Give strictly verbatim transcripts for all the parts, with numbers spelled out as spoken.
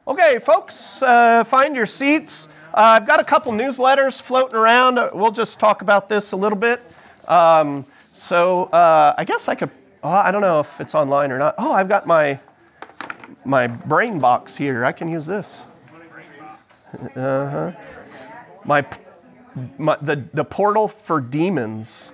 Okay, folks, uh, find your seats. Uh, I've got a couple newsletters floating around. We'll just talk about this a little bit. Um, so uh, I guess I could, oh, I don't know if it's online or not. Oh, I've got my my brain box here. I can use this. Uh-huh. My, my the, the portal for demons.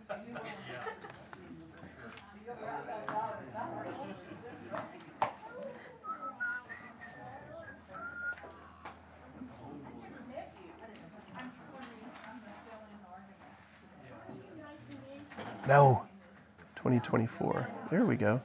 No, twenty twenty-four. There we go.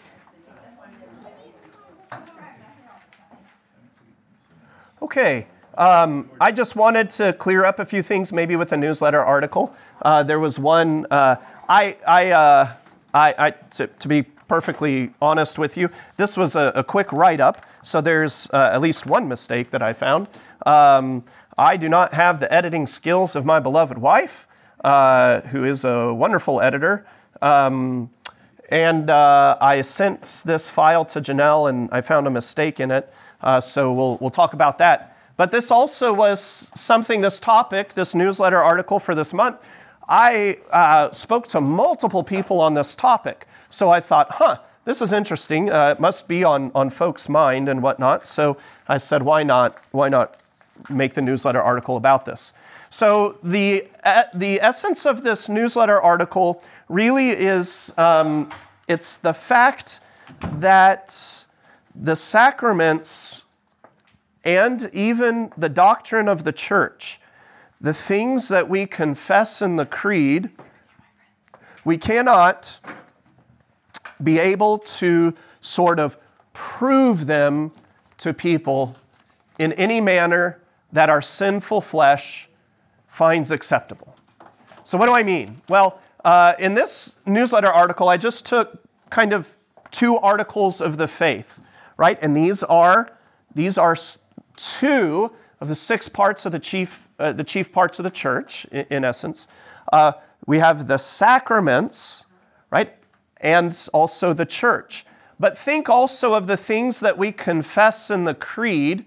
Okay, um, I just wanted to clear up a few things, maybe with a newsletter article. Uh, there was one. Uh, I, I, uh, I, I to, to be perfectly honest with you, this was a, a quick write-up. So there's uh, at least one mistake that I found. Um, I do not have the editing skills of my beloved wife. Uh, who is a wonderful editor. Um, and uh, I sent this file to Janelle, and I found a mistake in it. Uh, so we'll we'll talk about that. But this also was something, this topic, this newsletter article for this month. I uh, spoke to multiple people on this topic. So I thought, huh, this is interesting. Uh, it must be on, on folks' mind and whatnot. So I said, why not, why not make the newsletter article about this? So the uh, the essence of this newsletter article really is, um, it's the fact that the sacraments and even the doctrine of the church, the things that we confess in the creed, we cannot be able to sort of prove them to people in any manner that our sinful flesh finds acceptable. So what do I mean? Well, uh, in this newsletter article, I just took kind of two articles of the faith, right? And these are these are two of the six parts of the chief uh, the chief parts of the church, in, in essence. Uh, we have the sacraments, right, and also the church. But think also of the things that we confess in the creed,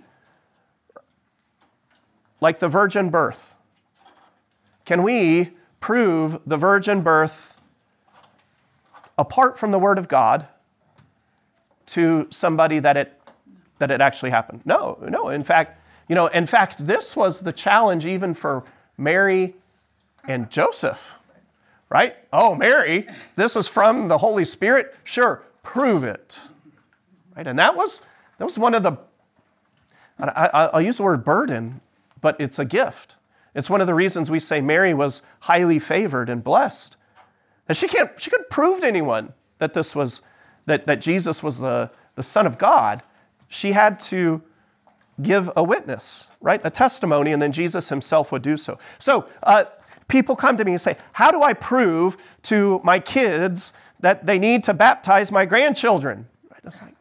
like the virgin birth. Can we prove the virgin birth apart from the Word of God to somebody that it that it actually happened? No, no. In fact, you know, in fact, this was the challenge even for Mary and Joseph, right? Oh, Mary, this is from the Holy Spirit. Sure, prove it, right? And that was that was one of the. I, I, I'll use the word burden, but it's a gift. It's one of the reasons we say Mary was highly favored and blessed. And she can't, she couldn't prove to anyone that this was, that, that Jesus was the, the Son of God. She had to give a witness, right? A testimony, and then Jesus himself would do so. So uh, people come to me and say, how do I prove to my kids that they need to baptize my grandchildren? Right? It's like,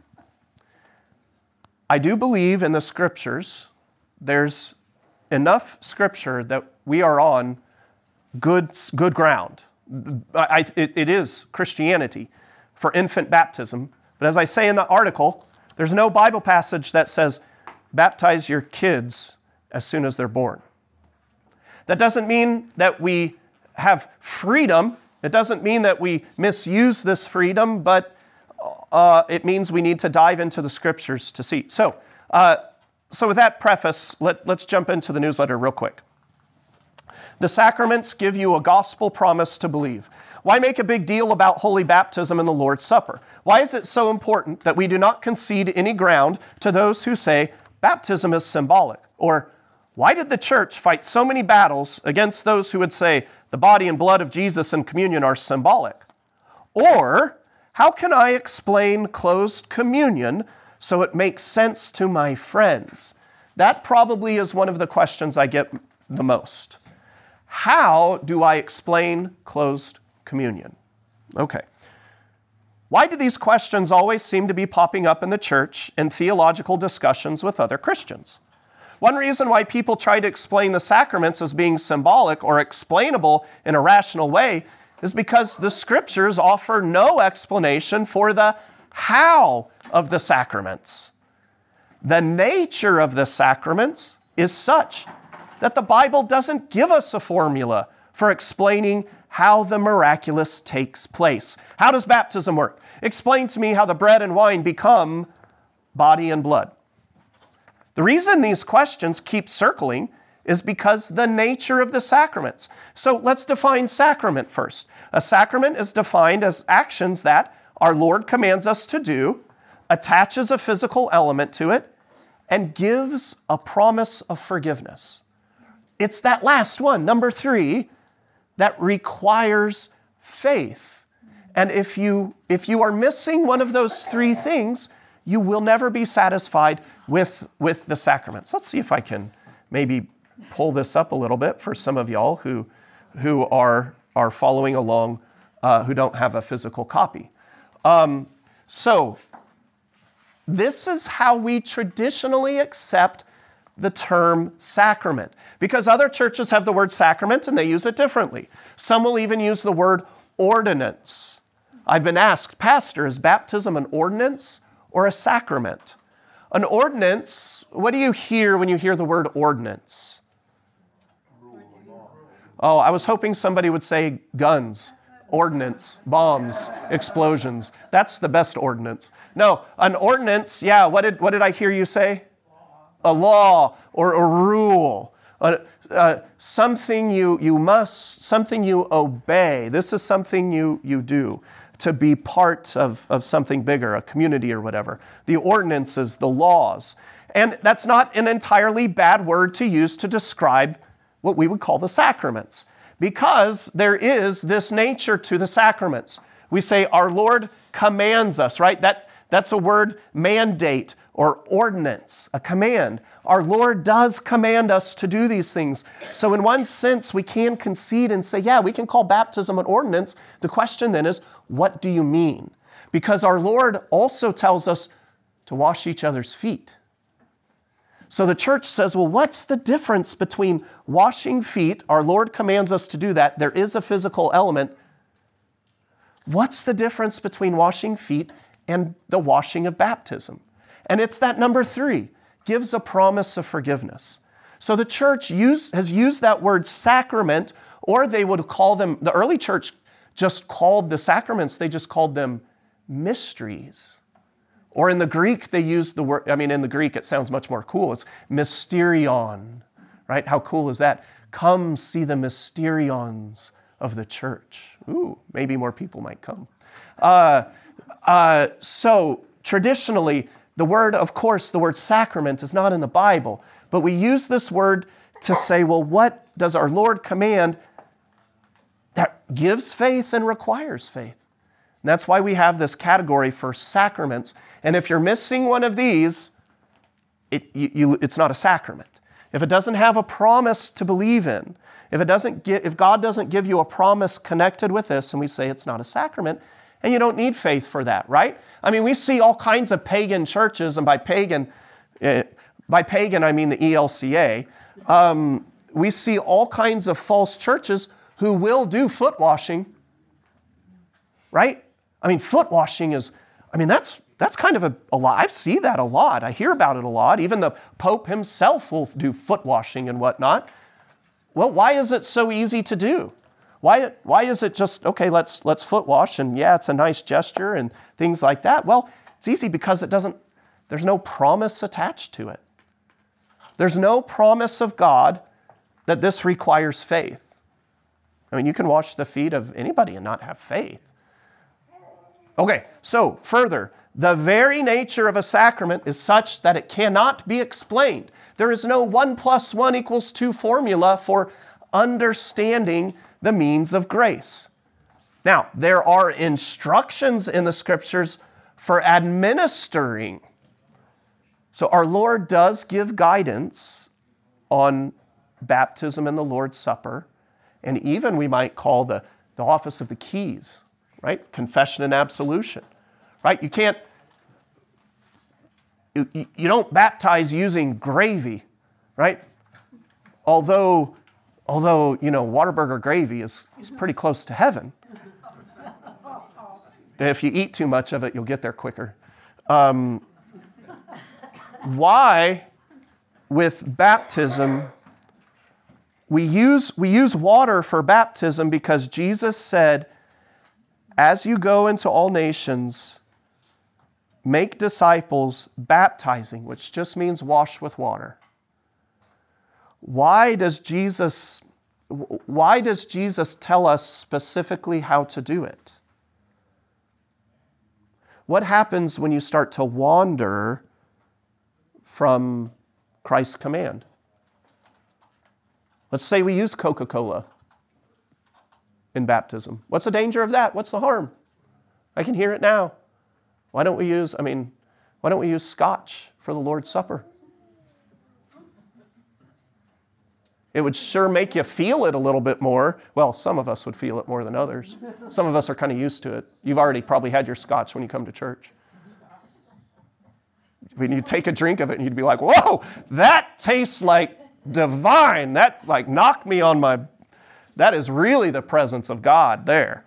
I do believe in the scriptures. There's enough scripture that we are on good, good ground. I, it, it is Christianity for infant baptism. But as I say in the article, there's no Bible passage that says, baptize your kids as soon as they're born. That doesn't mean that we have freedom. It doesn't mean that we misuse this freedom, but uh, it means we need to dive into the scriptures to see. So, uh, So with that preface, let, let's jump into the newsletter real quick. The sacraments give you a gospel promise to believe. Why make a big deal about holy baptism and the Lord's Supper? Why is it so important that we do not concede any ground to those who say baptism is symbolic? Or why did the church fight so many battles against those who would say the body and blood of Jesus and communion are symbolic? Or how can I explain closed communion so it makes sense to my friends? That probably is one of the questions I get the most. How do I explain closed communion? Okay. Why do these questions always seem to be popping up in the church in theological discussions with other Christians? One reason why people try to explain the sacraments as being symbolic or explainable in a rational way is because the scriptures offer no explanation for the how of the sacraments. The nature of the sacraments is such that the Bible doesn't give us a formula for explaining how the miraculous takes place. How does baptism work? Explain to me how the bread and wine become body and blood. The reason these questions keep circling is because the nature of the sacraments. So let's define sacrament first. A sacrament is defined as actions that our Lord commands us to do, attaches a physical element to it, and gives a promise of forgiveness. It's that last one, number three, that requires faith. And if you, if you are missing one of those three things, you will never be satisfied with, with the sacraments. Let's see if I can maybe pull this up a little bit for some of y'all who, who are, are following along, uh, who don't have a physical copy. Um, so, this is how we traditionally accept the term sacrament, because other churches have the word sacrament and they use it differently. Some will even use the word ordinance. I've been asked, Pastor, is baptism an ordinance or a sacrament? An ordinance, what do you hear when you hear the word ordinance? Oh, I was hoping somebody would say guns, ordnance, bombs, explosions. That's the best ordinance. No, an ordinance, yeah, what did, what did I hear you say? A law or a rule, uh, uh, something you, you must, something you obey. This is something you, you do to be part of, of something bigger, a community or whatever. The ordinances, the laws. And that's not an entirely bad word to use to describe what we would call the sacraments, because there is this nature to the sacraments. We say our Lord commands us, right? That, that's a word, mandate, or ordinance, a command. Our Lord does command us to do these things. So in one sense, we can concede and say, yeah, we can call baptism an ordinance. The question then is, what do you mean? Because our Lord also tells us to wash each other's feet. So the church says, well, what's the difference between washing feet? Our Lord commands us to do that. There is a physical element. What's the difference between washing feet and the washing of baptism? And it's that number three, gives a promise of forgiveness. So the church use, has used that word sacrament, or they would call them, the early church just called the sacraments, they just called them mysteries. Or in the Greek, they used the word, I mean, in the Greek, it sounds much more cool. It's mysterion, right? How cool is that? Come see the mysterions of the church. Ooh, maybe more people might come. Uh, uh, so traditionally, the word, of course, the word sacrament is not in the Bible, but we use this word to say, well, what does our Lord command that gives faith and requires faith? And that's why we have this category for sacraments. And if you're missing one of these, it, you, you, it's not a sacrament. If it doesn't have a promise to believe in, if it doesn't get, if God doesn't give you a promise connected with this, and we say it's not a sacrament, and you don't need faith for that, right? I mean, we see all kinds of pagan churches, and by pagan, uh, by pagan I mean the E L C A. Um, we see all kinds of false churches who will do foot washing, right? I mean, foot washing is, I mean, that's that's kind of a, a lot. I see that a lot. I hear about it a lot. Even the Pope himself will do foot washing and whatnot. Well, why is it so easy to do? Why, why is it just, okay, let's, let's foot wash, and yeah, it's a nice gesture and things like that? Well, it's easy because it doesn't, there's no promise attached to it. There's no promise of God that this requires faith. I mean, you can wash the feet of anybody and not have faith. Okay, so further, the very nature of a sacrament is such that it cannot be explained. There is no one plus one equals two formula for understanding the means of grace. Now, there are instructions in the scriptures for administering. So our Lord does give guidance on baptism and the Lord's Supper, and even we might call the, the office of the keys, right? Confession and absolution, right? You can't, you, you don't baptize using gravy, right? Although Although, you know, Whataburger gravy is, is pretty close to heaven. And if you eat too much of it, you'll get there quicker. Um, why with baptism, we use, we use water for baptism because Jesus said, as you go into all nations, make disciples, baptizing, which just means wash with water. Why does Jesus, why does Jesus tell us specifically how to do it? What happens when you start to wander from Christ's command? Let's say we use Coca-Cola in baptism. What's the danger of that? What's the harm? I can hear it now. Why don't we use, I mean, why don't we use scotch for the Lord's Supper? It would sure make you feel it a little bit more. Well, some of us would feel it more than others. Some of us are kind of used to it. You've already probably had your scotch when you come to church. When you take a drink of it and you'd be like, whoa, that tastes like divine. That like knocked me on my, that is really the presence of God there.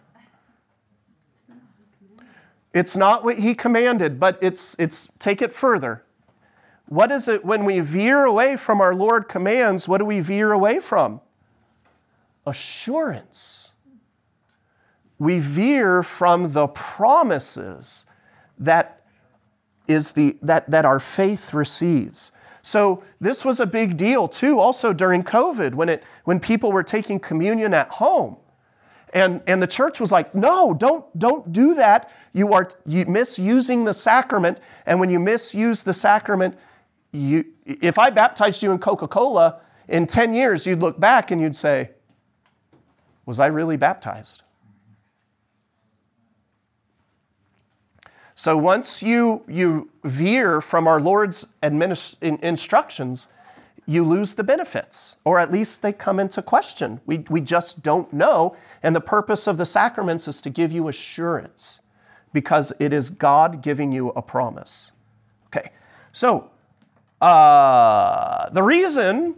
It's not what he commanded, but it's, it's take it further. What is it when we veer away from our Lord commands? What do we veer away from? Assurance. We veer from the promises that is the that, that our faith receives. So this was a big deal too, also during COVID, when it when people were taking communion at home. And, and the church was like, no, don't, don't do that. You are you misusing the sacrament. And when you misuse the sacrament, You, if I baptized you in Coca-Cola, in ten years, you'd look back and you'd say, was I really baptized? So once you, you veer from our Lord's administ- instructions, you lose the benefits, or at least they come into question. We, we just don't know. And the purpose of the sacraments is to give you assurance because it is God giving you a promise. Okay, so Uh, the reason,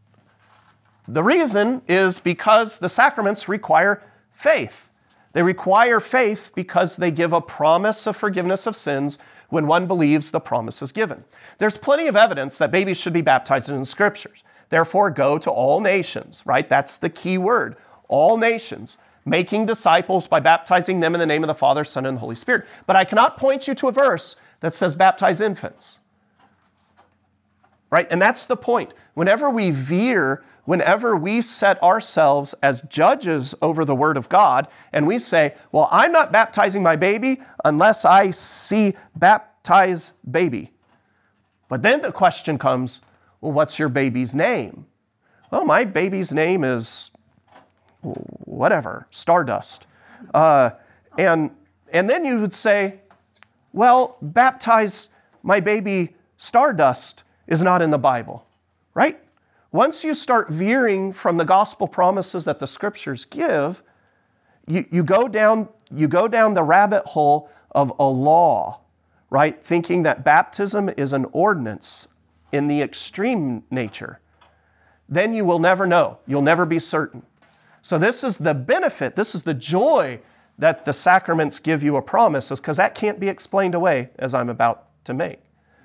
the reason is because the sacraments require faith. They require faith because they give a promise of forgiveness of sins when one believes the promise is given. There's plenty of evidence that babies should be baptized in the Scriptures. Therefore, go to all nations, right? That's the key word. All nations, making disciples by baptizing them in the name of the Father, Son, and the Holy Spirit. But I cannot point you to a verse that says baptize infants. Right? And that's the point. Whenever we veer, whenever we set ourselves as judges over the Word of God, and we say, well, I'm not baptizing my baby unless I see baptize baby. But then the question comes, well, what's your baby's name? Well, my baby's name is whatever, Stardust. Uh, and, and then you would say, well, baptize my baby Stardust is not in the Bible, right? Once you start veering from the gospel promises that the Scriptures give, you, you, go down, you go down the rabbit hole of a law, right? Thinking that baptism is an ordinance in the extreme nature. Then you will never know. You'll never be certain. So this is the benefit, this is the joy that the sacraments give you a promise, is because that can't be explained away, as I'm about to make.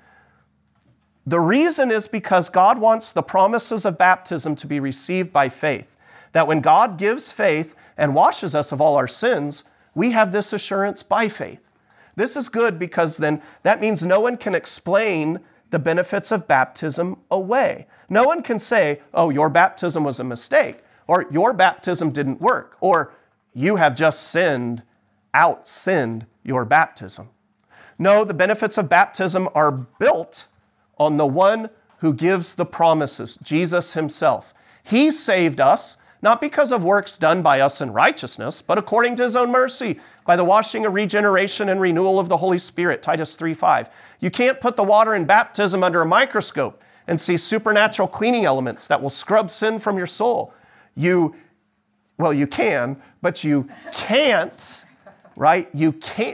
The reason is because God wants the promises of baptism to be received by faith. That when God gives faith and washes us of all our sins, we have this assurance by faith. This is good because then that means no one can explain the benefits of baptism away. No one can say, oh, your baptism was a mistake, or your baptism didn't work, or you have just sinned, out-sinned your baptism. No, the benefits of baptism are built on the one who gives the promises, Jesus himself. He saved us, not because of works done by us in righteousness, but according to his own mercy, by the washing of regeneration and renewal of the Holy Spirit, Titus three five. You can't put the water in baptism under a microscope and see supernatural cleaning elements that will scrub sin from your soul. You, well, you can, but you can't, right? You can't.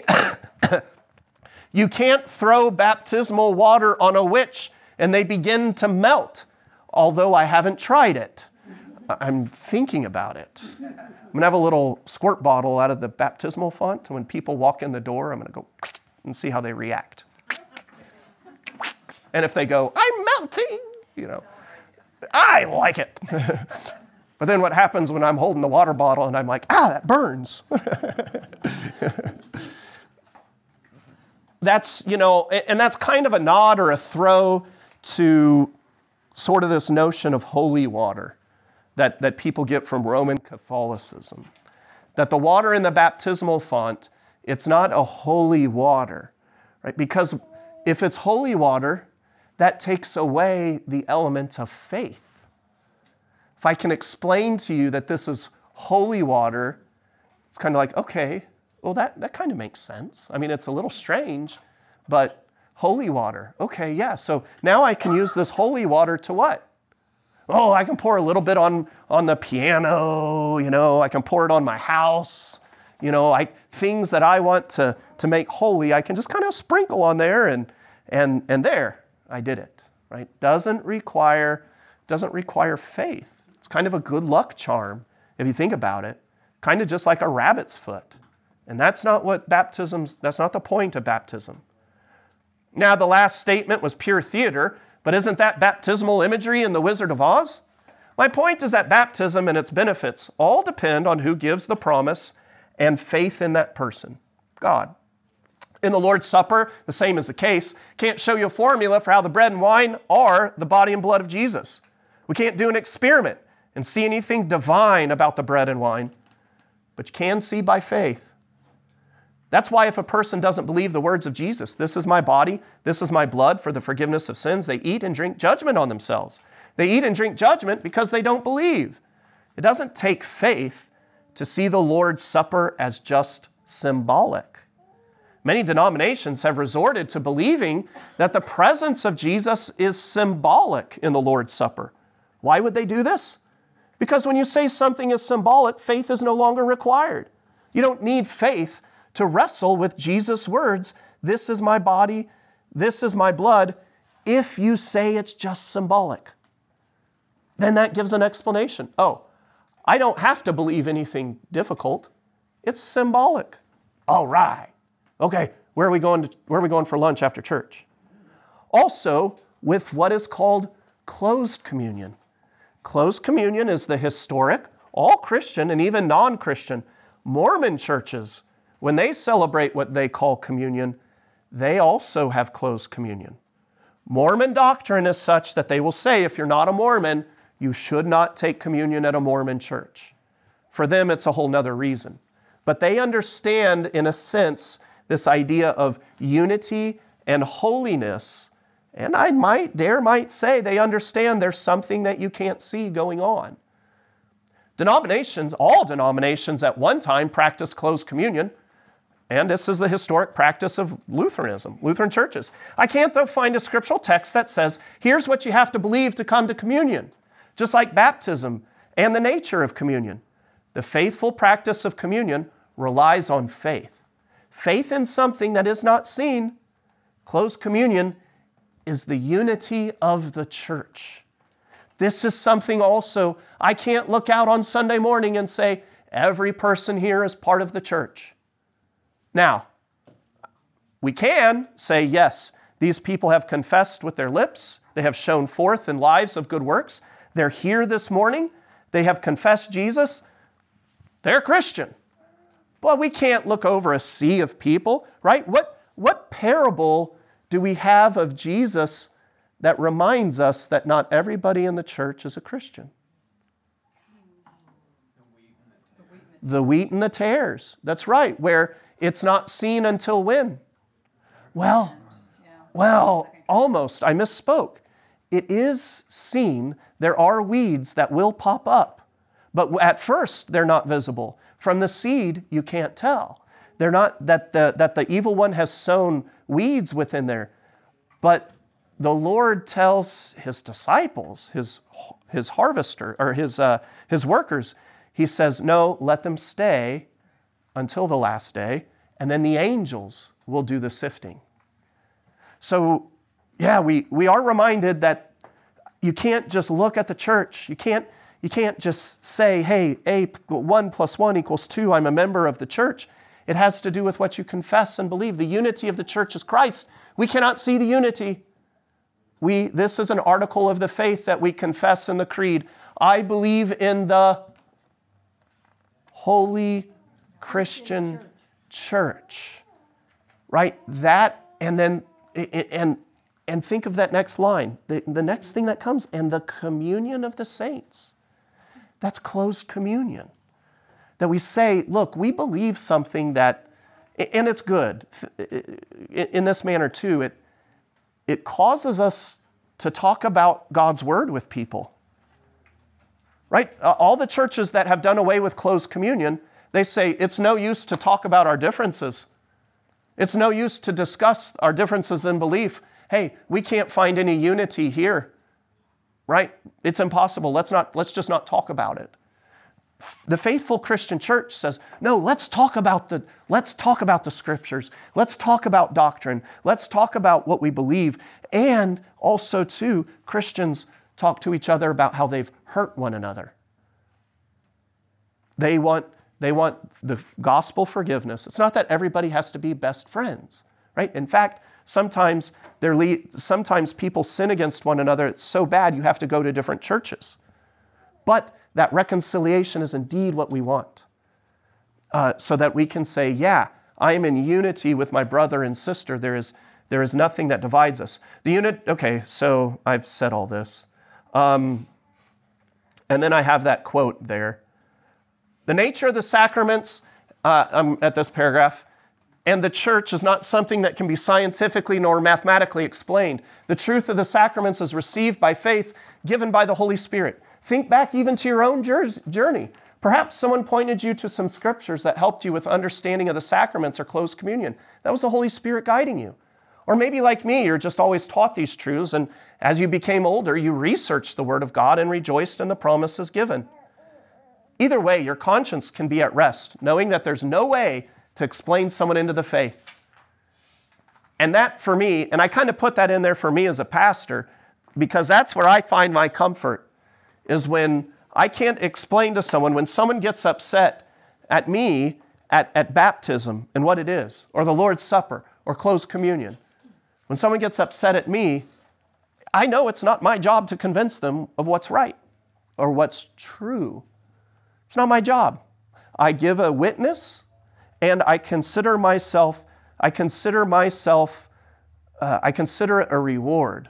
You can't throw baptismal water on a witch and they begin to melt, although I haven't tried it. I'm thinking about it. I'm going to have a little squirt bottle out of the baptismal font, and when people walk in the door, I'm going to go and see how they react. And if they go, I'm melting, you know, I like it. But then what happens when I'm holding the water bottle and I'm like, ah, that burns. That's, you know, and that's kind of a nod or a throw to sort of this notion of holy water that, that people get from Roman Catholicism. That the water in the baptismal font, it's not a holy water, right? Because if it's holy water, that takes away the element of faith. If I can explain to you that this is holy water, it's kind of like, okay, well, that, that kind of makes sense. I mean, it's a little strange, but holy water, okay, yeah. So now I can use this holy water to what? Oh, I can pour a little bit on, on the piano, you know, I can pour it on my house, you know, I, things that I want to, to make holy, I can just kind of sprinkle on there and, and, and there, I did it, right? Doesn't require, doesn't require faith. It's kind of a good luck charm, if you think about it, kind of just like a rabbit's foot. And that's not what baptism's, that's not the point of baptism. Now, the last statement was pure theater, but isn't that baptismal imagery in The Wizard of Oz? My point is that baptism and its benefits all depend on who gives the promise and faith in that person, God. In the Lord's Supper, the same is the case. Can't show you a formula for how the bread and wine are the body and blood of Jesus. We can't do an experiment and see anything divine about the bread and wine, but you can see by faith. That's why if a person doesn't believe the words of Jesus, this is my body, this is my blood for the forgiveness of sins, they eat and drink judgment on themselves. They eat and drink judgment because they don't believe. It doesn't take faith to see the Lord's Supper as just symbolic. Many denominations have resorted to believing that the presence of Jesus is symbolic in the Lord's Supper. Why would they do this? Because when you say something is symbolic, faith is no longer required. You don't need faith to wrestle with Jesus' words, this is my body, this is my blood, if you say it's just symbolic. Then that gives an explanation. Oh, I don't have to believe anything difficult. It's symbolic. All right. Okay, where are we going to, where are we going for lunch after church? Also, with what is called closed communion. Closed communion is the historic, all Christian and even non-Christian Mormon churches. When they celebrate what they call communion, they also have closed communion. Mormon doctrine is such that they will say, if you're not a Mormon, you should not take communion at a Mormon church. For them, it's a whole nother reason. But they understand, in a sense, this idea of unity and holiness. And I might, dare might say, they understand there's something that you can't see going on. Denominations, all denominations at one time practiced closed communion. And this is the historic practice of Lutheranism, Lutheran churches. I can't, though, find a scriptural text that says, here's what you have to believe to come to communion. Just like baptism and the nature of communion. The faithful practice of communion relies on faith. Faith in something that is not seen. Closed communion is the unity of the church. This is something also, I can't look out on Sunday morning and say, every person here is part of the church. Now, we can say, yes, these people have confessed with their lips. They have shown forth in lives of good works. They're here this morning. They have confessed Jesus. They're Christian. But we can't look over a sea of people, right? What, what parable do we have of Jesus that reminds us that not everybody in the church is a Christian? The wheat and the tares. That's right, where it's not seen until when? Well, well, almost. I misspoke. It is seen. There are weeds that will pop up. But at first, they're not visible. From the seed, you can't tell. They're not that the, that the evil one has sown weeds within there. But the Lord tells his disciples, his, his harvester, or his, uh, his workers, he says, no, let them stay until the last day, and then the angels will do the sifting. So, yeah, we, we are reminded that you can't just look at the church. You can't, you can't just say, hey, A, one plus one equals two, I'm a member of the church. It has to do with what you confess and believe. The unity of the church is Christ. We cannot see the unity. We, this is an article of the faith that we confess in the creed. I believe in the Holy Christian Church. Right? That, and then, and and think of that next line. The, the next thing that comes, and the communion of the saints. That's closed communion. That we say, look, we believe something that, and it's good. In this manner too, it, it causes us to talk about God's word with people. Right? All the churches that have done away with closed communion, they say it's no use to talk about our differences. It's no use to discuss our differences in belief. Hey, we can't find any unity here. Right? It's impossible. Let's not, let's just not talk about it. The faithful Christian church says, no, let's talk about the, let's talk about the scriptures. Let's talk about doctrine. Let's talk about what we believe. And also too, Christians talk to each other about how they've hurt one another. They want, they want the gospel forgiveness. It's not that everybody has to be best friends, right? In fact, sometimes they're le- sometimes people sin against one another. It's so bad you have to go to different churches. But that reconciliation is indeed what we want. Uh, so that we can say, yeah, I am in unity with my brother and sister. There is, there is nothing that divides us. The unit, okay, so I've said all this. Um, and then I have that quote there. The nature of the sacraments, uh, I'm at this paragraph, and the church is not something that can be scientifically nor mathematically explained. The truth of the sacraments is received by faith, given by the Holy Spirit. Think back even to your own journey. Perhaps someone pointed you to some scriptures that helped you with understanding of the sacraments or closed communion. That was the Holy Spirit guiding you. Or maybe like me, you're just always taught these truths, and as you became older, you researched the Word of God and rejoiced in the promises given. Either way, your conscience can be at rest, knowing that there's no way to explain someone into the faith. And that for me, and I kind of put that in there for me as a pastor, because that's where I find my comfort, is when I can't explain to someone, when someone gets upset at me at, at baptism and what it is, or the Lord's Supper, or closed communion. When someone gets upset at me, I know it's not my job to convince them of what's right or what's true. It's not my job. I give a witness, and I consider myself, I consider myself, uh, I consider it a reward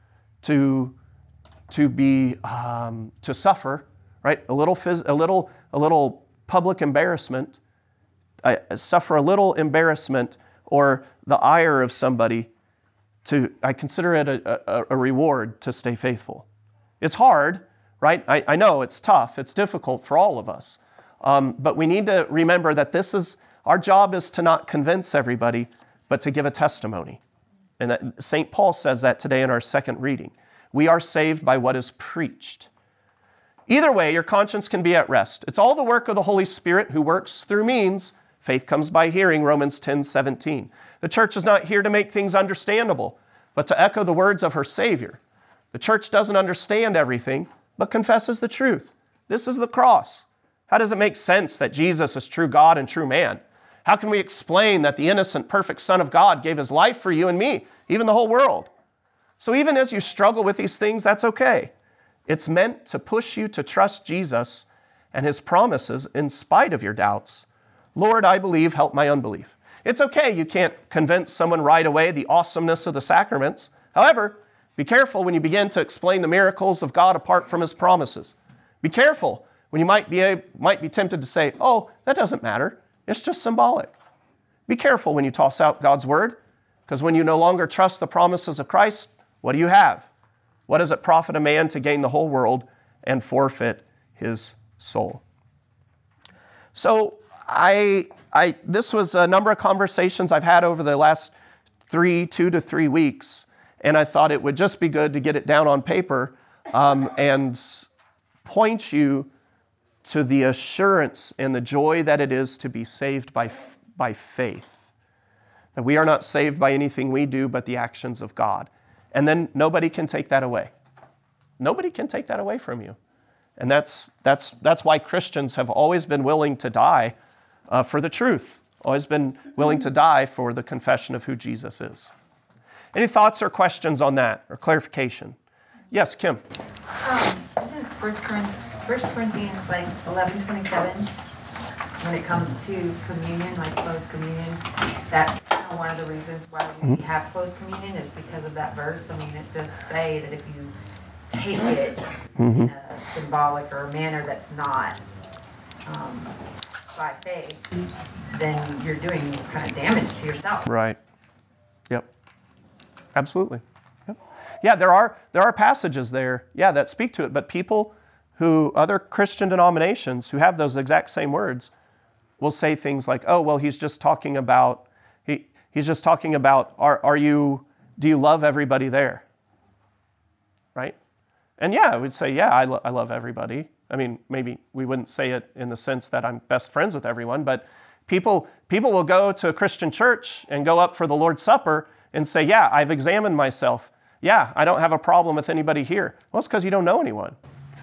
to, to be, um, to suffer, right? A little, phys- a little, a little public embarrassment. I suffer a little embarrassment or the ire of somebody. To, I consider it a, a, a reward to stay faithful. It's hard, right? I, I know it's tough. It's difficult for all of us. Um, but we need to remember that this is, our job is to not convince everybody, but to give a testimony. And that Saint Paul says that today in our second reading. We are saved by what is preached. Either way, your conscience can be at rest. It's all the work of the Holy Spirit who works through means. Faith comes by hearing, Romans ten seventeen. The church is not here to make things understandable, but to echo the words of her Savior. The church doesn't understand everything, but confesses the truth. This is the cross. How does it make sense that Jesus is true God and true man? How can we explain that the innocent, perfect Son of God gave his life for you and me, even the whole world? So even as you struggle with these things, that's okay. It's meant to push you to trust Jesus and his promises in spite of your doubts. Lord, I believe, help my unbelief. It's okay you can't convince someone right away the awesomeness of the sacraments. However, be careful when you begin to explain the miracles of God apart from his promises. Be careful when you might be, a, might be tempted to say, oh, that doesn't matter. It's just symbolic. Be careful when you toss out God's word, because when you no longer trust the promises of Christ, what do you have? What does it profit a man to gain the whole world and forfeit his soul? So I, I, this was a number of conversations I've had over the last three, two to three weeks, and I thought it would just be good to get it down on paper um, and point you to the assurance and the joy that it is to be saved by, by faith. That we are not saved by anything we do, but the actions of God. And then nobody can take that away. Nobody can take that away from you. And that's, that's, that's why Christians have always been willing to die uh, for the truth. Always been willing to die for the confession of who Jesus is. Any thoughts or questions on that or clarification? Yes, Kim. Um, isn't First Corinthians, First Corinthians like eleven twenty-seven, when it comes to communion, like closed communion, that's kind of one of the reasons why we mm-hmm. have closed communion is because of that verse. I mean, it does say that if you take it mm-hmm. in a symbolic or a manner that's not um, by faith, then you're doing kind of damage to yourself. Right. Yep. Absolutely. Yep. Yeah, there are there are passages there, yeah, that speak to it, but people who, other Christian denominations who have those exact same words will say things like, oh, well, he's just talking about, he he's just talking about, are are you, do you love everybody there? Right? And yeah, I would say, yeah, I, lo- I love everybody. I mean, maybe we wouldn't say it in the sense that I'm best friends with everyone, but people people will go to a Christian church and go up for the Lord's Supper and say, yeah, I've examined myself. Yeah, I don't have a problem with anybody here. Well, it's because you don't know anyone.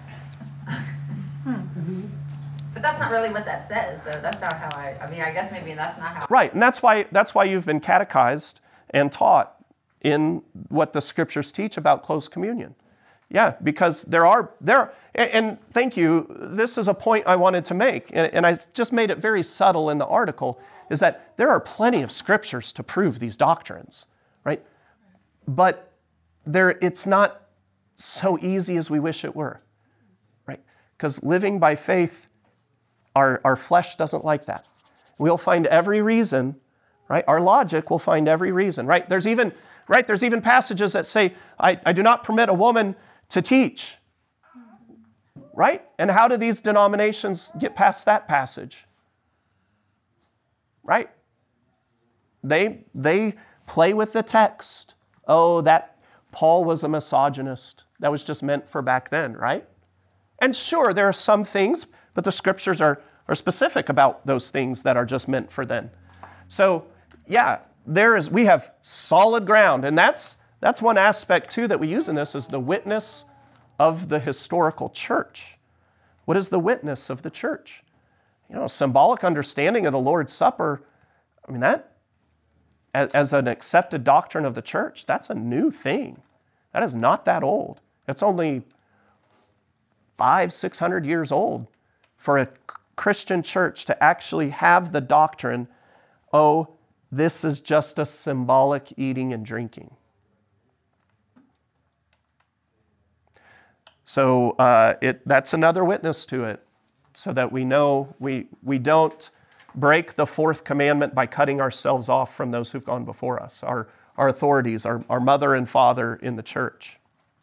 Hmm. But that's not really what that says, though. That's not how I, I mean, I guess maybe that's not how. Right, and that's why that's why you've been catechized and taught in what the scriptures teach about close communion. Yeah, because there are, there, and, and thank you, this is a point I wanted to make, and, and I just made it very subtle in the article, is that there are plenty of scriptures to prove these doctrines, right? But there, it's not so easy as we wish it were, right? Because living by faith, our, our flesh doesn't like that. We'll find every reason, right? Our logic will find every reason, right? There's even, right, there's even passages that say, I, I do not permit a woman to teach, right? And how do these denominations get past that passage? Right? They, they play with the text. Oh, that Paul was a misogynist. That was just meant for back then, right? And sure, there are some things, but the scriptures are, are specific about those things that are just meant for then. So, yeah, there is, we have solid ground, and that's That's one aspect, too, that we use in this is the witness of the historical church. What is the witness of the church? You know, symbolic understanding of the Lord's Supper, I mean, that, as an accepted doctrine of the church, that's a new thing. That is not that old. It's only five, six hundred years old for a Christian church to actually have the doctrine, oh, this is just a symbolic eating and drinking. So uh, it, that's another witness to it, so that we know we, we don't break the fourth commandment by cutting ourselves off from those who've gone before us, our, our authorities, our, our mother and father in the church.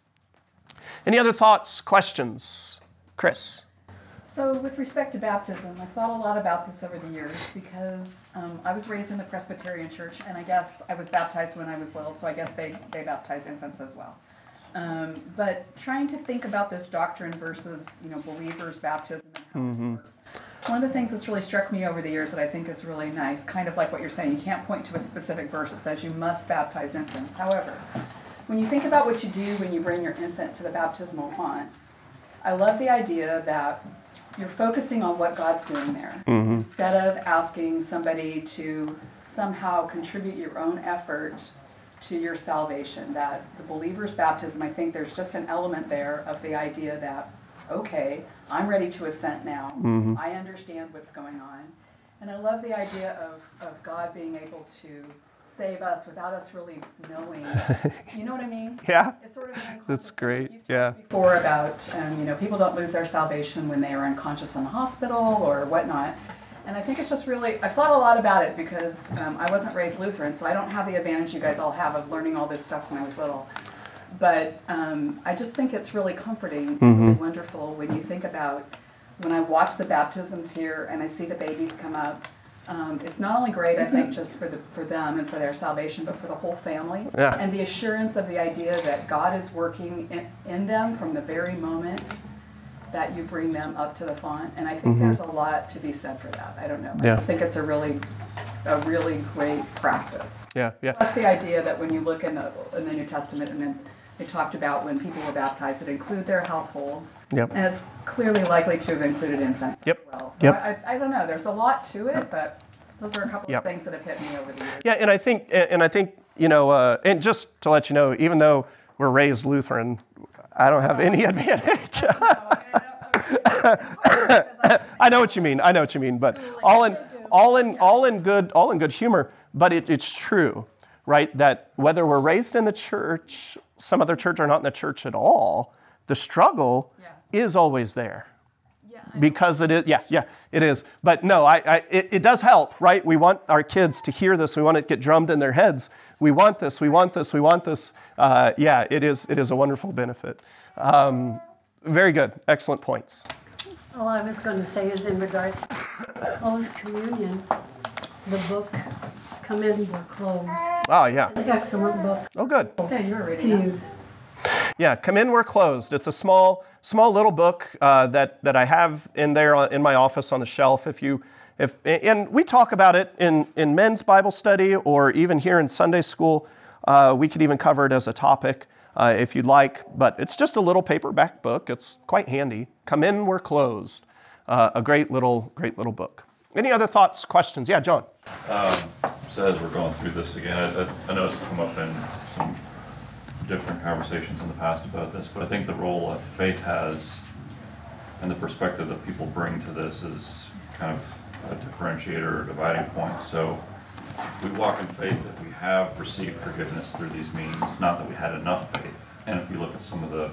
Any other thoughts, questions? Chris? So with respect to baptism, I've thought a lot about this over the years because um, I was raised in the Presbyterian church, and I guess I was baptized when I was little, so I guess they, they baptize infants as well. Um, but trying to think about this doctrine versus, you know, believers' baptism and how mm-hmm. this works. One of the things that's really struck me over the years that I think is really nice, kind of like what you're saying, you can't point to a specific verse that says you must baptize infants. However, when you think about what you do when you bring your infant to the baptismal font, I love the idea that you're focusing on what God's doing there. Mm-hmm. Instead of asking somebody to somehow contribute your own effort to your salvation, that the believer's baptism, I think there's just an element there of the idea that, okay, I'm ready to assent now. Mm-hmm. I understand what's going on. And I love the idea of, of God being able to save us without us really knowing. You know what I mean? Yeah. It's sort of that's great. You've yeah. talked before about, um, you know, people don't lose their salvation when they are unconscious in the hospital or whatnot. And I think it's just really, I've thought a lot about it because um, I wasn't raised Lutheran, so I don't have the advantage you guys all have of learning all this stuff when I was little. But um, I just think it's really comforting mm-hmm. and really wonderful when you think about, when I watch the baptisms here and I see the babies come up, um, it's not only great, I think, just for the for them and for their salvation, but for the whole family. Yeah. And the assurance of the idea that God is working in, in them from the very moment that you bring them up to the font, and I think mm-hmm. there's a lot to be said for that. I don't know. I yeah. just think it's a really, a really great practice. Yeah, yeah. Plus the idea that when you look in the in the New Testament, and then it talked about when people were baptized, it include their households, yep. and it's clearly likely to have included infants yep. as well. So yep. I, I don't know. There's a lot to it, but those are a couple yep. of things that have hit me over the years. Yeah, and I think, and I think you know, uh, and just to let you know, even though we're raised Lutheran, I don't have any advantage. I know what you mean. I know what you mean. But all in, all in, all in good, all in good humor. But it, it's true, right? That whether we're raised in the church, some other church, or not in the church at all, the struggle Yeah. is always there. Yeah, I know. Because it is, yeah, yeah, it is. But no, I, I it, it does help, right? We want our kids to hear this. We want it to get drummed in their heads. We want this. We want this. We want this. Uh, yeah, it is. It is a wonderful benefit. Um, very good. Excellent points. All I was going to say is in regards to closed communion, the book, Come In, We're Closed. Oh, yeah. An excellent book Oh, good. Yeah, you were to reading that. use. Yeah, Come In, We're Closed. It's a small, small little book uh, that that I have in there on, in my office on the shelf. If you, if and we talk about it in in men's Bible study or even here in Sunday school. Uh, we could even cover it as a topic uh, if you'd like. But it's just a little paperback book. It's quite handy. Come In, We're Closed. Uh, a great little, great little book. Any other thoughts, questions? Yeah, John. So as we're going through this again, I, I- I know it's come up in some different conversations in the past about this, but I think the role that faith has and the perspective that people bring to this is kind of a differentiator or dividing point. So we walk in faith that we have received forgiveness through these means, not that we had enough faith. And if you look at some of the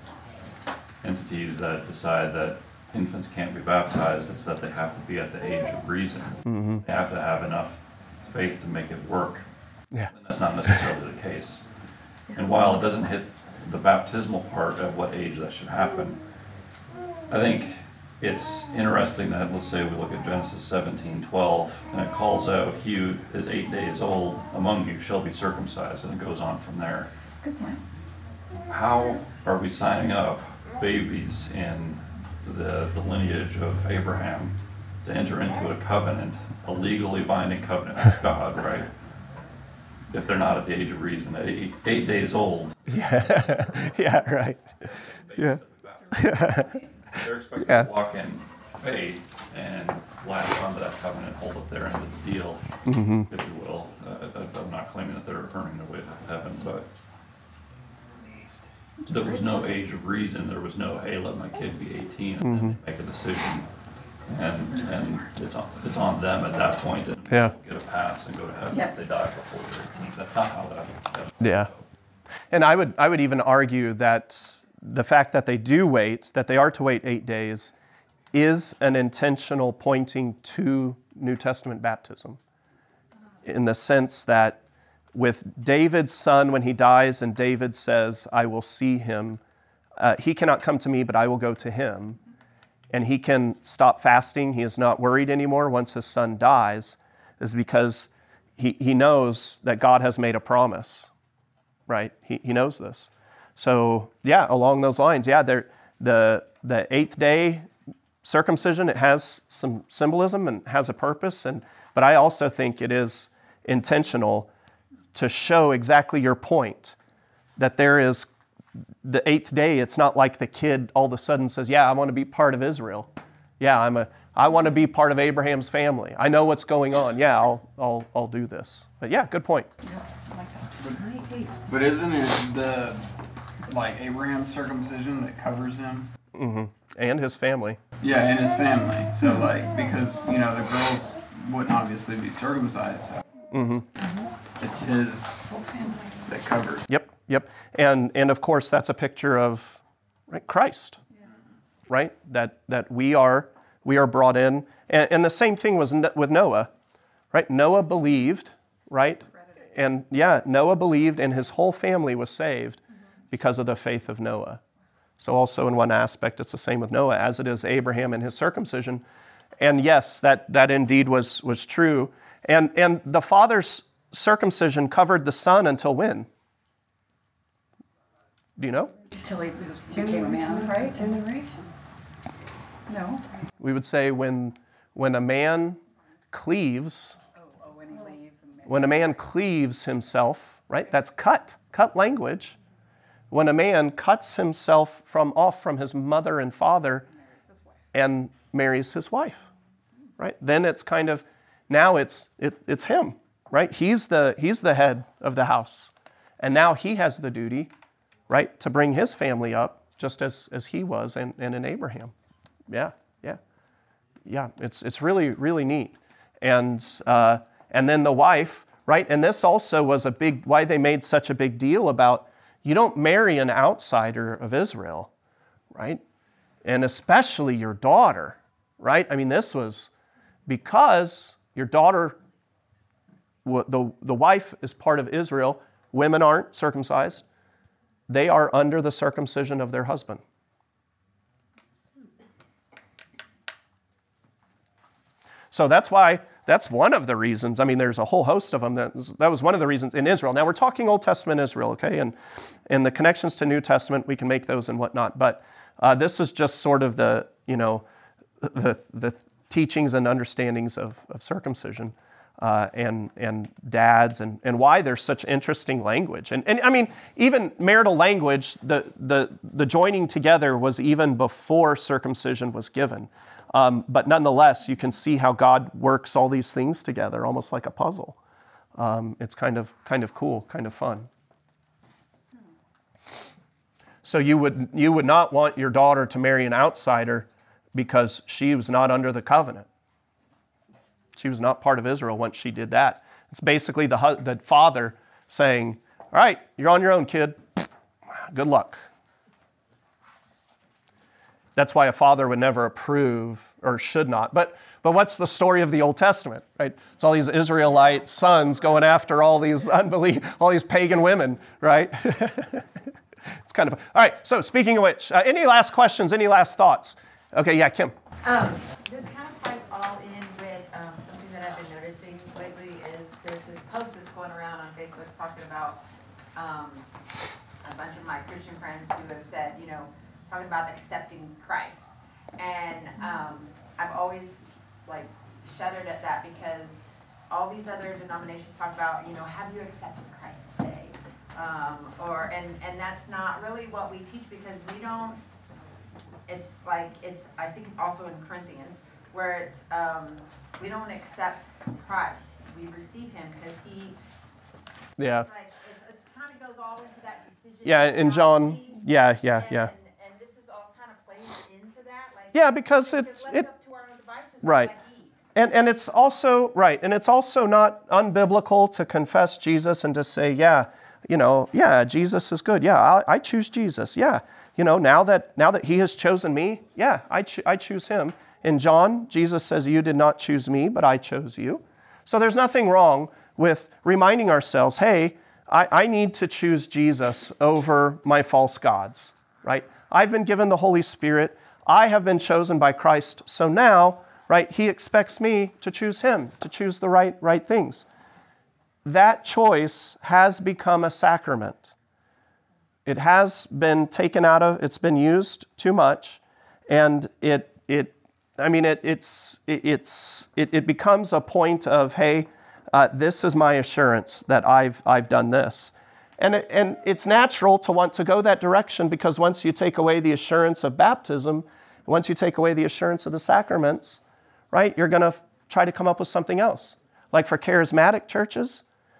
entities that decide that infants can't be baptized, it's that they have to be at the age of reason. Mm-hmm. They have to have enough faith to make it work. Yeah. And that's not necessarily the case. And while it doesn't hit the baptismal part of what age that should happen, I think it's interesting that, let's say we look at Genesis seventeen twelve, and it calls out, he who is eight days old among you shall be circumcised, and it goes on from there. Good point. How are we signing up babies in the, the lineage of Abraham to enter into a covenant, a legally binding covenant with God, right? If they're not at the age of reason, at eight, eight days old. Yeah, yeah, right. Yeah. They're expected Yeah. to walk in faith and latch onto that covenant, hold up their end of the deal, Mm-hmm. if you will. Uh, I- I'm not claiming that they're earning their way to heaven, but there was no age of reason. There was no, hey, let my kid be eighteen and Mm-hmm. then make a decision. And and it's on it's on them at that point and Yeah. get a pass and go to heaven Yeah. if they die before they're eighteen. That's not how that. that Yeah. And I would I would even argue that the fact that they do wait, that they are to wait eight days, is an intentional pointing to New Testament baptism. In the sense that with David's son, when he dies and David says, I will see him, uh, he cannot come to me, but I will go to him. And he can stop fasting. He is not worried anymore once his son dies, is because he, he knows that God has made a promise, right? He, he knows this. So yeah, along those lines, yeah, there, the, the eighth day circumcision, it has some symbolism and has a purpose. And, but I also think it is intentional to show exactly your point, that there is the eighth day. It's not like the kid all of a sudden says, yeah, I want to be part of Israel. Yeah, I'm a, I want to be part of Abraham's family. I know what's going on. Yeah, I'll, I'll, I'll do this. But yeah, good point. Yeah, I like that. But isn't it the, like, Abraham's circumcision that covers him? And his family. Yeah, and his family. So, like, because, you know, the girls wouldn't obviously be circumcised, so. It's his Whole family. that covers. Yep, yep. And and of course that's a picture of right, Christ. Right? That that we are we are brought in. And, and the same thing was n- with Noah. Right? Noah believed, right? And yeah, Noah believed and his whole family was saved because of the faith of Noah. So also in one aspect it's the same with Noah as it is Abraham and his circumcision. And yes, that that indeed was was true. And and the father's circumcision covered the son until when? Do you know? Until he was- became a man, right? Generation. No? We would say when when a man cleaves, Oh, oh, when he leaves. And when a man cleaves himself, right? That's cut, cut language. When a man cuts himself from off from his mother and father and marries his wife, right? Then it's kind of, now it's it, it's him. right? He's the, he's the head of the house. And now he has the duty, right, to bring his family up just as, as he was and, and in Abraham. Yeah, yeah. Yeah, it's it's really, really neat. And uh, and then the wife, right? And this also was a big, why they made such a big deal about, you don't marry an outsider of Israel, right? And especially your daughter, right? I mean, this was because your daughter, the, the wife is part of Israel. Women aren't circumcised. They are under the circumcision of their husband. So that's why, that's one of the reasons. I mean, there's a whole host of them. That was, that was one of the reasons in Israel. Now, we're talking Old Testament Israel, okay? And, and the connections to New Testament, we can make those and whatnot. But uh, this is just sort of the, you know, the, the teachings and understandings of, of circumcision uh, and, and dads and, and why there's such interesting language. And, and I mean, even marital language, the, the, the joining together was even before circumcision was given. Um, but nonetheless, you can see how God works all these things together, almost like a puzzle. Um, it's kind of kind of cool, kind of fun. So you would you would not want your daughter to marry an outsider because she was not under the covenant. She was not part of Israel once she did that. It's basically the hu- the father saying, "All right, you're on your own, kid. Good luck." That's why a father would never approve, or should not. But but what's the story of the Old Testament, right? It's all these Israelite sons going after all these unbelief, all these pagan women, right? It's kind of, all right, so speaking of which, uh, any last questions, any last thoughts? Okay, yeah, Kim. Um, this kind of ties all in with um, something that I've been noticing lately is there's this post that's going around on Facebook talking about um, a bunch of my Christian friends who have said, you know, talking about accepting Christ. And um, I've always like shuddered at that because all these other denominations talk about, you know, have you accepted Christ today? Um, or and, and that's not really what we teach because we don't, it's like, it's I think it's also in Corinthians where it's, um, we don't accept Christ. We receive him because he, Yeah. it's like, it's, it kind of goes all into that decision. Yeah, in John, mentality. yeah, yeah, And- yeah. And this is all kind of plays into that. Like, Yeah, because we it's- just left it- up to our own devices, right. like Eve. And and it's also, right, and it's also not unbiblical to confess Jesus and to say, yeah, you know, yeah, Jesus is good. Yeah, I, I choose Jesus. Yeah, you know, now that now that he has chosen me, yeah, I, cho- I choose him. In John, Jesus says, you did not choose me, but I chose you. So there's nothing wrong with reminding ourselves, hey, I, I need to choose Jesus over my false gods, right? I've been given the Holy Spirit. I have been chosen by Christ. So now, right, he expects me to choose him, to choose the right, right things. That choice has become a sacrament. It has been taken out of, it's been used too much, and it, it I mean, it, it's, it, it's, it, it becomes a point of, hey, uh, this is my assurance that I've, I've done this. And, it, and it's natural to want to go that direction because once you take away the assurance of baptism, once you take away the assurance of the sacraments, right, you're going to f- try to come up with something else. Like for charismatic churches,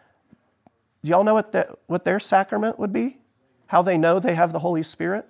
do y'all know what, the, what their sacrament would be? How they know they have the Holy Spirit?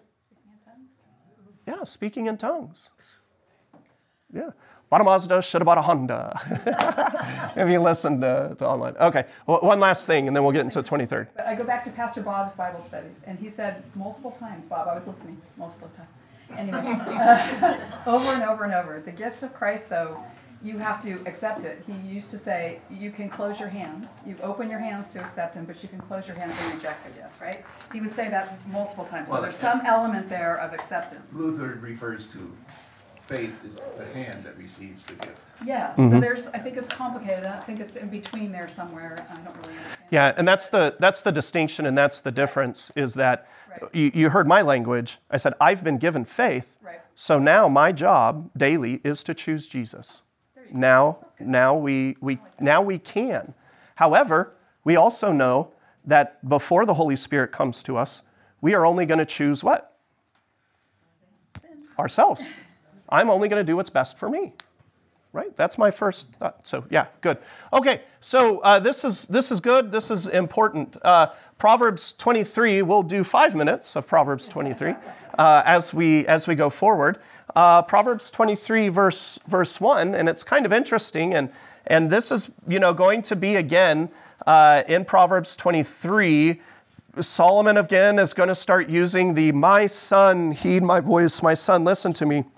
Yeah, speaking in tongues. Yeah. Bought a Mazda, should have bought a Honda. If you listened to, to online. Okay, well, one last thing, and then we'll get into the twenty-third. But I go back to Pastor Bob's Bible studies, and he said multiple times, Bob, I was listening most of the time. Anyway, uh, over and over and over. The gift of Christ, though, you have to accept it. He used to say, you can close your hands. You open your hands to accept him, but you can close your hands and reject the gift, right? He would say that multiple times. So Well, there's some element there of acceptance. Luther refers to faith is the hand that receives the gift. Yeah, Mm-hmm. so there's, I think it's complicated. I think it's in between there somewhere. I don't really understand. Yeah, and that's the that's the distinction, and that's the difference. Is that Right. you, you heard my language? I said I've been given faith, Right. so now my job daily is to choose Jesus. There you go. Now, That's good. now we we now we can. However, we also know that before the Holy Spirit comes to us, we are only going to choose what? Ourselves. I'm only going to do what's best for me. right? That's my first thought. So yeah, good. Okay, so uh, this is this is good. This is important. Uh, Proverbs twenty-three. We'll do five minutes of Proverbs twenty-three uh, as we as we go forward. Uh, Proverbs twenty-three, verse verse one, and it's kind of interesting. And and this is you know going to be again uh, in Proverbs twenty-three. Solomon again is going to start using the "My son, heed my voice. My son, listen to me."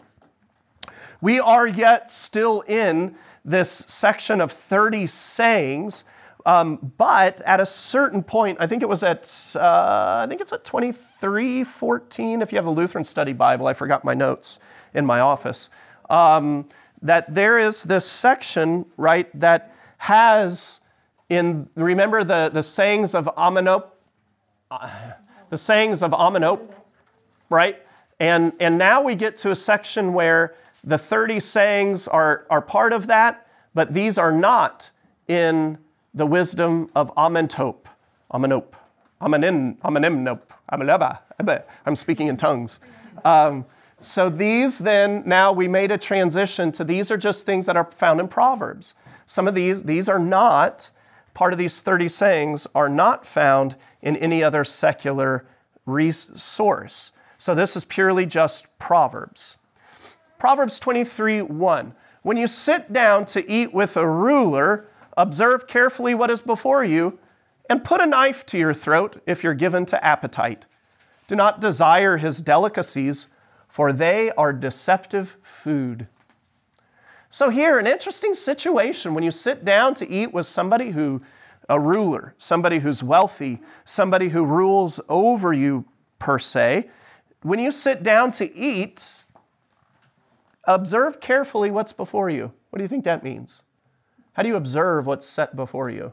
We are yet still in this section of thirty sayings, um, but at a certain point, I think it was at, uh, I think it's at twenty-three fourteen, if you have a Lutheran Study Bible, I forgot my notes in my office, um, that there is this section, right, that has in, remember the, the sayings of Amenop, uh, the sayings of Amenop, right? And, and now we get to a section where the thirty sayings are, are part of that, but these are not in the wisdom of Amenhotep. Amenhotep. Amenin, Amenemnop. Ameleba. I'm speaking in tongues. Um, so these then, now we made a transition to these are just things that are found in Proverbs. Some of these, these are not, part of these thirty sayings are not found in any other secular resource. So this is purely just Proverbs. Proverbs twenty-three one. When you sit down to eat with a ruler, observe carefully what is before you, and put a knife to your throat if you're given to appetite. Do not desire his delicacies, for they are deceptive food. So here, an interesting situation when you sit down to eat with somebody who, a ruler, somebody who's wealthy, somebody who rules over you per se. When you sit down to eat, observe carefully what's before you. What do you think that means? How do you observe what's set before you?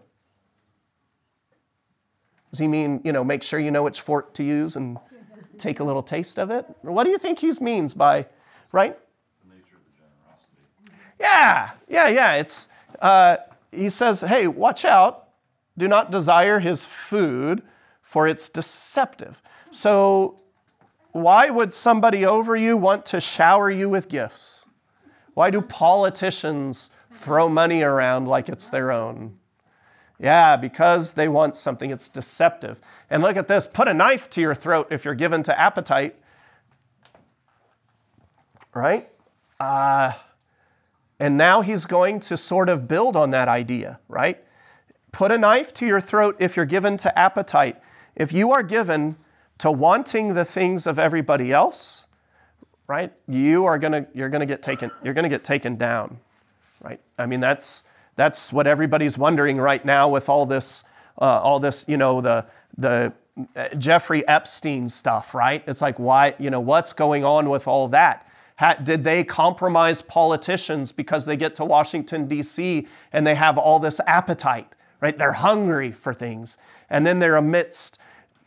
Does he mean, you know, make sure you know which fork to use and take a little taste of it? Or what do you think he means by, right? The nature of the generosity. Yeah, yeah, yeah. It's uh, he says, hey, watch out. Do not desire his food, for it's deceptive. So why would somebody over you want to shower you with gifts? Why do politicians throw money around like it's their own? Yeah, because they want something. It's deceptive. And look at this. Put a knife to your throat if you're given to appetite. Right? Uh, and now he's going to sort of build on that idea, right? Put a knife to your throat if you're given to appetite. If you are given to wanting the things of everybody else, right? You are gonna you're gonna get taken you're gonna get taken down, right? I mean that's that's what everybody's wondering right now with all this uh, all this you know the the Jeffrey Epstein stuff, right? It's like why you know what's going on with all that? How, did they compromise politicians because they get to Washington D C and they have all this appetite, right? They're hungry for things, and then they're amidst.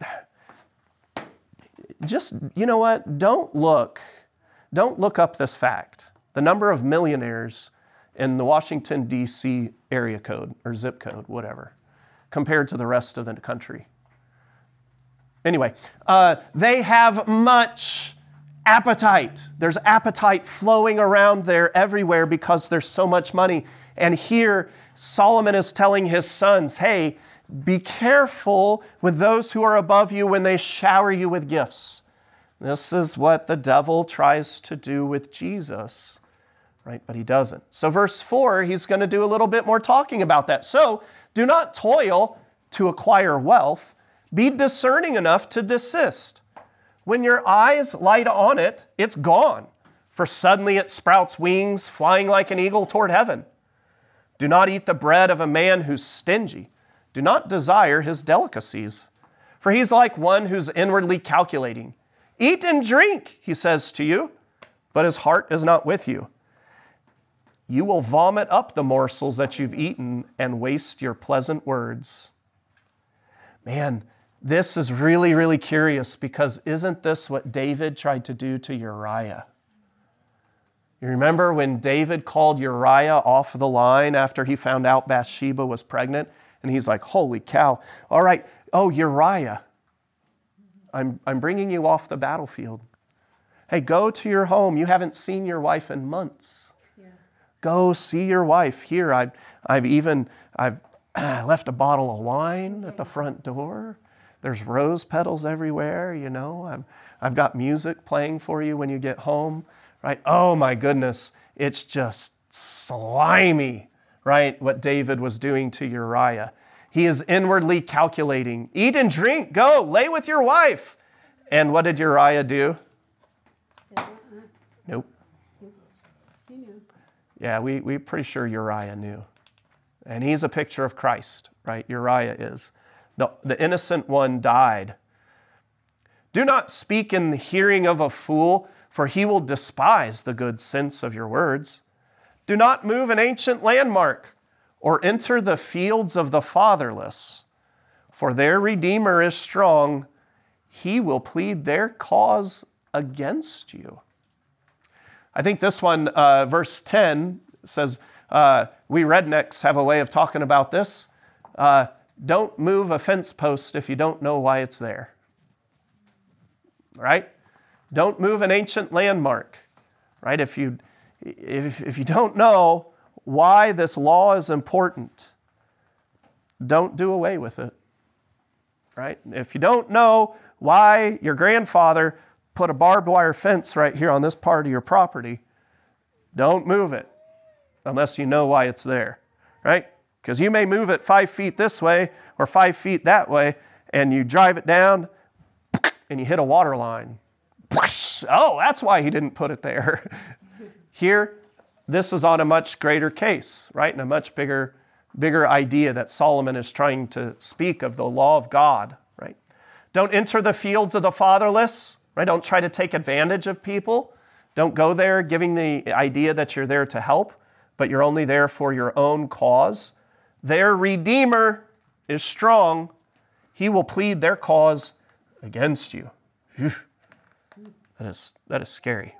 Just, you know what, don't look, don't look up this fact. The number of millionaires in the Washington, D C area code or zip code, whatever, compared to the rest of the country. Anyway, uh, they have much appetite. There's appetite flowing around there everywhere because there's so much money. And here, Solomon is telling his sons, hey, be careful with those who are above you when they shower you with gifts. This is what the devil tries to do with Jesus, right? But he doesn't. So verse four, he's going to do a little bit more talking about that. So do not toil to acquire wealth. Be discerning enough to desist. When your eyes light on it, it's gone, for suddenly it sprouts wings, flying like an eagle toward heaven. Do not eat the bread of a man who's stingy. Do not desire his delicacies, for he's like one who's inwardly calculating. Eat and drink, he says to you, but his heart is not with you. You will vomit up the morsels that you've eaten and waste your pleasant words. Man, this is really, really curious because isn't this what David tried to do to Uriah? You remember when David called Uriah off the line after he found out Bathsheba was pregnant? And he's like, holy cow. All right. Oh, Uriah, I'm, I'm bringing you off the battlefield. Hey, go to your home. You haven't seen your wife in months. Yeah. Go see your wife. Here, I, I've even I've left a bottle of wine at the front door. There's rose petals everywhere, you know. I've, I've got music playing for you when you get home, right? Oh my goodness, it's just slimy, right? What David was doing to Uriah. He is inwardly calculating. Eat and drink, go, lay with your wife. And what did Uriah do? Nope. Yeah, we, we're pretty sure Uriah knew. And he's a picture of Christ, right? Uriah is. The, the innocent one died. Do not speak in the hearing of a fool, for he will despise the good sense of your words. Do not move an ancient landmark, or enter the fields of the fatherless, for their Redeemer is strong. He will plead their cause against you. I think this one, uh, verse ten, says, uh, we rednecks have a way of talking about this. Uh, don't move a fence post if you don't know why it's there. Right? Don't move an ancient landmark. Right? If you, if, if you don't know why this law is important, don't do away with it. Right? If you don't know why your grandfather put a barbed wire fence right here on this part of your property, don't move it unless you know why it's there, right? Because you may move it five feet this way or five feet that way, and you drive it down and you hit a water line. Oh, that's why he didn't put it there. Here, this is on a much greater case, right? And a much bigger, bigger idea that Solomon is trying to speak of the law of God, right? Don't enter the fields of the fatherless, right? Don't try to take advantage of people. Don't go there giving the idea that you're there to help, but you're only there for your own cause. Their Redeemer is strong. He will plead their cause against you. Whew. That is, that is scary.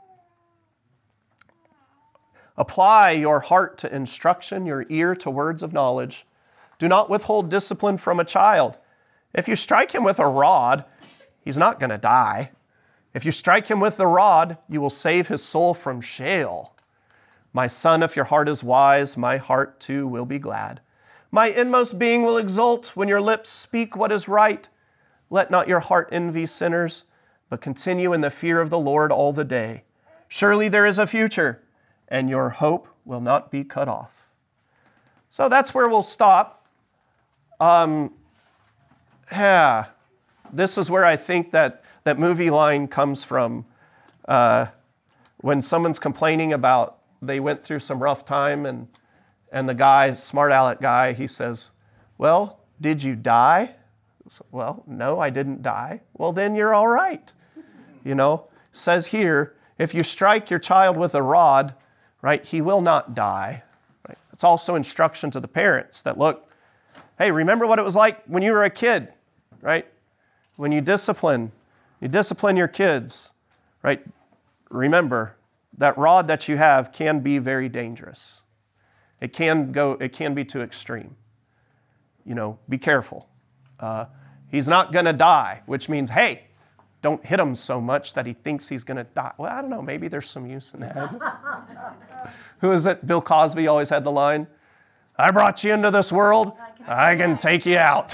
Apply your heart to instruction, your ear to words of knowledge. Do not withhold discipline from a child. If you strike him with a rod, he's not going to die. If you strike him with the rod, you will save his soul from Sheol. My son, if your heart is wise, my heart too will be glad. My inmost being will exult when your lips speak what is right. Let not your heart envy sinners, but continue in the fear of the Lord all the day. Surely there is a future, and your hope will not be cut off. So that's where we'll stop. Um, yeah, this is where I think that that movie line comes from. Uh, when someone's complaining about they went through some rough time, and and the guy, smart aleck guy, he says, well, did you die? Well, no, I didn't die. Well, then you're all right. You know, says here, if you strike your child with a rod, right, he will not die. Right? It's also instruction to the parents that, look, hey, remember what it was like when you were a kid, right? When you discipline, you discipline your kids, right? Remember, that rod that you have can be very dangerous. It can go, it can be too extreme. You know, be careful. Uh, he's not going to die, which means, hey, don't hit him so much that he thinks he's going to die. Well, I don't know. Maybe there's some use in that. Who is it? Bill Cosby always had the line, I brought you into this world. I can take you out.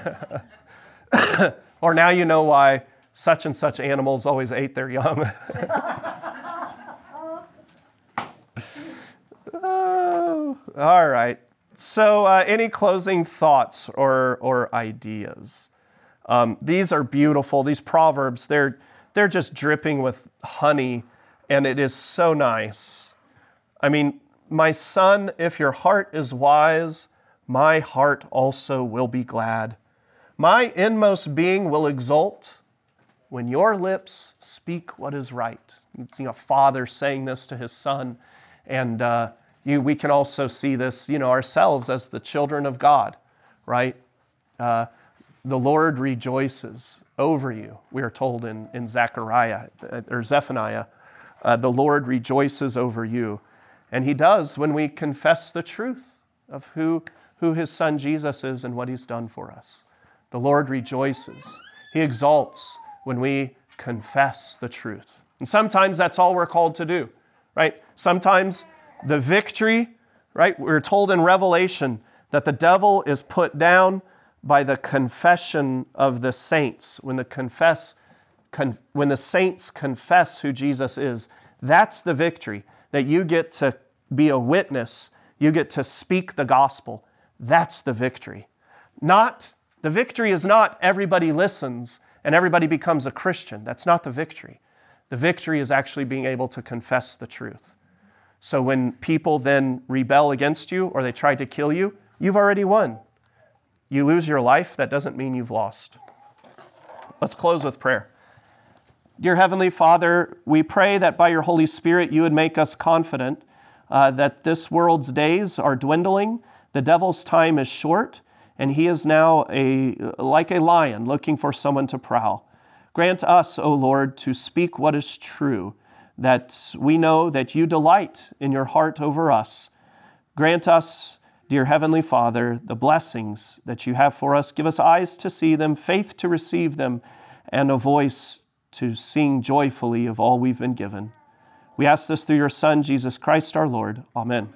Or now you know why such and such animals always ate their young. Oh, all right. So uh, any closing thoughts or, or ideas? Um, these are beautiful. These Proverbs, they're, they're just dripping with honey, and it is so nice. I mean, my son, if your heart is wise, my heart also will be glad. My inmost being will exult when your lips speak what is right. You see a father saying this to his son, and uh, you, we can also see this, you know, ourselves as the children of God, right? Uh, the Lord rejoices over you, we are told in, in Zechariah, or Zephaniah. Uh, the Lord rejoices over you. And he does when we confess the truth of who, who his son Jesus is and what he's done for us. The Lord rejoices. He exalts when we confess the truth. And sometimes that's all we're called to do, right? Sometimes The victory, right? We're told in Revelation that the devil is put down by the confession of the saints. When the confess, con, when the saints confess who Jesus is, that's the victory. That you get to be a witness, you get to speak the gospel. That's the victory. Not, the victory is not everybody listens and everybody becomes a Christian. That's not the victory. The victory is actually being able to confess the truth. So when people then rebel against you or they try to kill you, you've already won. You lose your life, that doesn't mean you've lost. Let's close with prayer. Dear Heavenly Father, we pray that by your Holy Spirit you would make us confident uh, that this world's days are dwindling, the devil's time is short, and he is now a like a lion looking for someone to prowl. Grant us, O Lord, to speak what is true, that we know that you delight in your heart over us. Grant us, dear Heavenly Father, the blessings that you have for us. Give us eyes to see them, faith to receive them, and a voice to sing joyfully of all we've been given. We ask this through your Son, Jesus Christ our Lord. Amen.